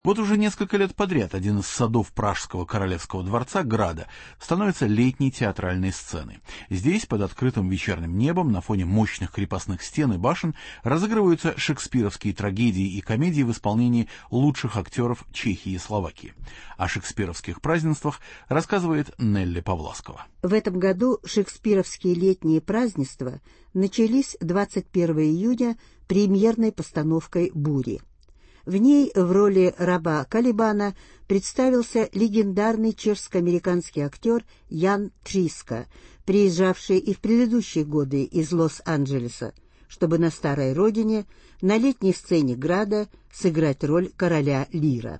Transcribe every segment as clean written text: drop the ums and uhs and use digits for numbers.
Вот уже несколько лет подряд один из садов Пражского королевского дворца Града становится летней театральной сценой. Здесь, под открытым вечерним небом, на фоне мощных крепостных стен и башен, разыгрываются шекспировские трагедии и комедии в исполнении лучших актеров Чехии и Словакии. О шекспировских празднествах рассказывает Нелли Павласкова. В этом году шекспировские летние празднества начались 21 июня премьерной постановкой «Бури». В ней в роли раба Калибана представился легендарный чешско-американский актер Ян Триска, приезжавший и в предыдущие годы из Лос-Анджелеса, чтобы на старой родине, на летней сцене Града, сыграть роль короля Лира.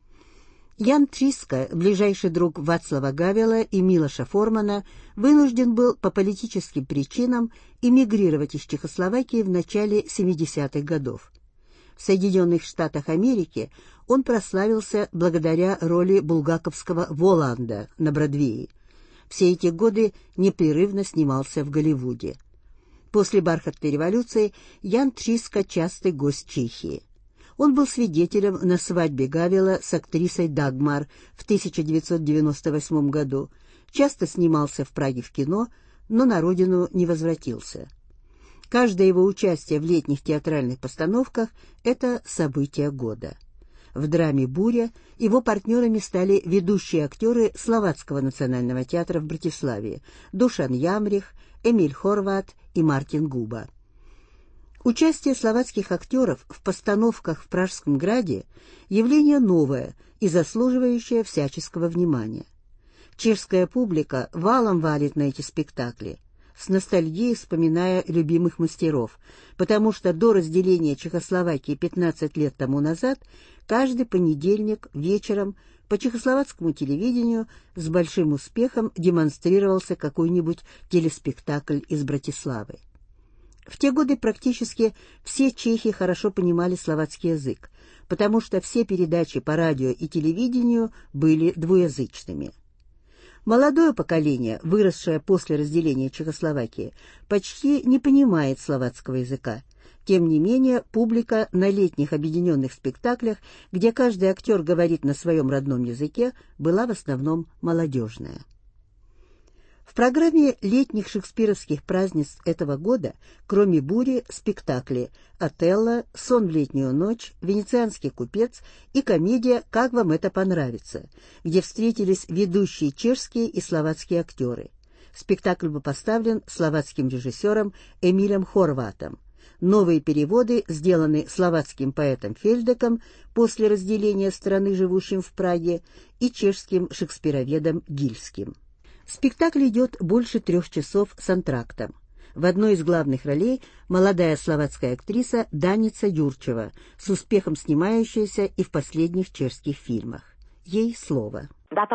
Ян Триска, ближайший друг Вацлава Гавела и Милоша Формана, вынужден был по политическим причинам эмигрировать из Чехословакии в начале 70-х годов. В Соединенных Штатах Америки он прославился благодаря роли булгаковского Воланда на Бродвее. Все эти годы непрерывно снимался в Голливуде. После бархатной революции Ян Триска частый гость Чехии. Он был свидетелем на свадьбе Гавела с актрисой Дагмар в 1998 году, часто снимался в Праге в кино, но на родину не возвратился. Каждое его участие в летних театральных постановках – это событие года. В драме «Буря» его партнерами стали ведущие актеры Словацкого национального театра в Братиславе Душан Ямрих, Эмиль Хорват и Мартин Губа. Участие словацких актеров в постановках в Пражском Граде – явление новое и заслуживающее всяческого внимания. Чешская публика валом валит на эти спектакли, с ностальгией вспоминая любимых мастеров, потому что до разделения Чехословакии 15 лет тому назад каждый понедельник вечером по чехословацкому телевидению с большим успехом демонстрировался какой-нибудь телеспектакль из Братиславы. В те годы практически все чехи хорошо понимали словацкий язык, потому что все передачи по радио и телевидению были двуязычными. Молодое поколение, выросшее после разделения Чехословакии, почти не понимает словацкого языка. Тем не менее, публика на летних объединенных спектаклях, где каждый актер говорит на своем родном языке, была в основном молодежная. В программе летних шекспировских празднеств этого года, кроме «Бури», спектакли «Отелло», «Сон в летнюю ночь», «Венецианский купец» и комедия «Как вам это понравится», где встретились ведущие чешские и словацкие актеры. Спектакль был поставлен словацким режиссером Эмилем Хорватом. Новые переводы сделаны словацким поэтом Фельдеком после разделения страны, живущим в Праге, и чешским шекспироведом Гильским. Спектакль идет больше 3 часов с антрактом. В одной из главных ролей молодая словацкая актриса Даница Юрчева, с успехом снимающаяся и в последних чешских фильмах. Ей слово.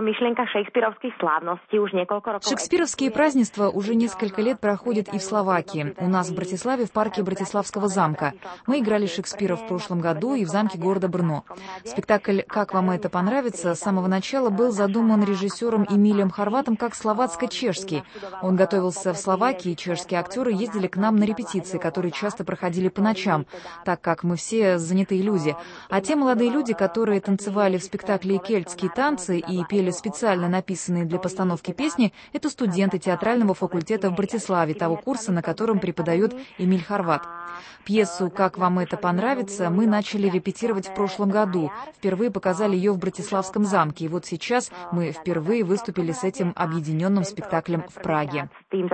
Шекспировские празднества уже несколько лет проходят и в Словакии. У нас в Братиславе в парке Братиславского замка. Мы играли Шекспира в прошлом году и в замке города Брно. Спектакль «Как вам это понравится» с самого начала был задуман режиссером Эмилием Хорватом как словацко-чешский. Он готовился в Словакии, чешские актеры ездили к нам на репетиции, которые часто проходили по ночам, так как мы все занятые люди. А те молодые люди, которые танцевали в спектакле «Кельтские танцы» и пели специально написанные для постановки песни, это студенты театрального факультета в Братиславе, того курса, на котором преподает Эмиль Хорват. Пьесу «Как вам это понравится» мы начали репетировать в прошлом году. Впервые показали ее в Братиславском замке, и вот сейчас мы впервые выступили с этим объединенным спектаклем в Праге.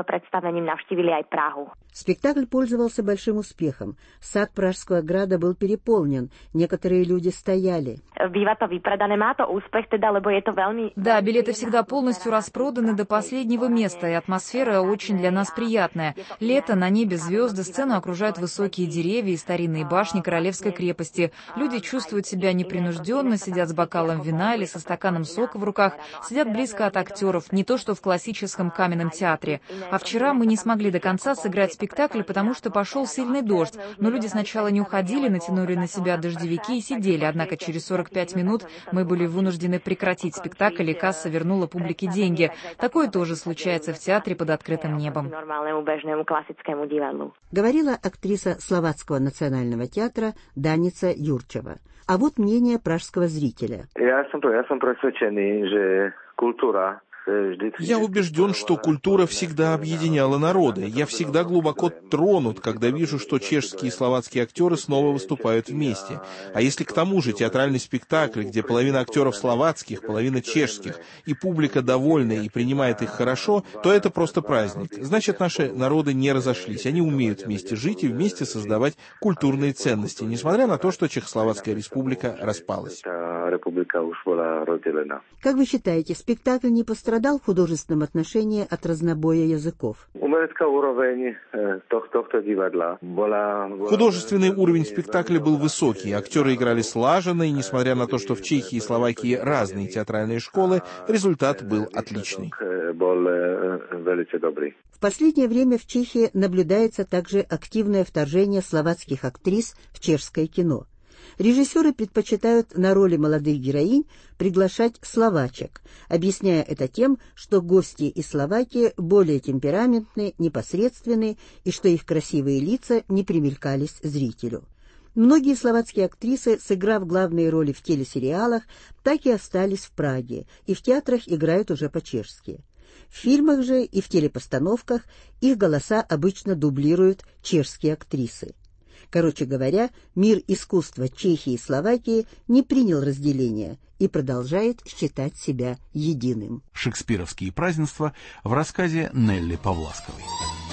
Спектакль пользовался большим успехом. Сад Пражского града был переполнен, некоторые люди стояли. Да, билеты всегда полностью распроданы до последнего места, и атмосфера очень для нас приятная. Лето, на небе звезды, сцену окружают высокие деревья и старинные башни Королевской крепости. Люди чувствуют себя непринужденно, сидят с бокалом вина или со стаканом сока в руках, сидят близко от актеров, не то что в классическом каменном театре. А вчера мы не смогли до конца сыграть спектакль, потому что пошел сильный дождь, но люди сначала не уходили, натянули на себя дождевики и сидели, однако через 45 минут мы были вынуждены прекратить спектакль, и касса вернула публике деньги. Такое тоже случается в театре под открытым небом. Говорила актриса Словацкого национального театра Даница Юрчева. А вот мнение пражского зрителя. Я убежден, что культура всегда объединяла народы. Я всегда глубоко тронут, когда вижу, что чешские и словацкие актеры снова выступают вместе. А если к тому же театральный спектакль, где половина актеров словацких, половина чешских, и публика довольна и принимает их хорошо, то это просто праздник. Значит, наши народы не разошлись. Они умеют вместе жить и вместе создавать культурные ценности, несмотря на то, что Чехословацкая республика распалась. Как вы считаете, спектакль не пострадал в художественном отношении от разнобоя языков? Художественный уровень спектакля был высокий, актеры играли слаженно, и несмотря на то, что в Чехии и Словакии разные театральные школы, результат был отличный. В последнее время в Чехии наблюдается также активное вторжение словацких актрис в чешское кино. Режиссеры предпочитают на роли молодых героинь приглашать словачек, объясняя это тем, что гости из Словакии более темпераментны, непосредственны и что их красивые лица не примелькались зрителю. Многие словацкие актрисы, сыграв главные роли в телесериалах, так и остались в Праге и в театрах играют уже по-чешски. В фильмах же и в телепостановках их голоса обычно дублируют чешские актрисы. Короче говоря, мир искусства Чехии и Словакии не принял разделения и продолжает считать себя единым. Шекспировские празднества в рассказе Нелли Павласковой.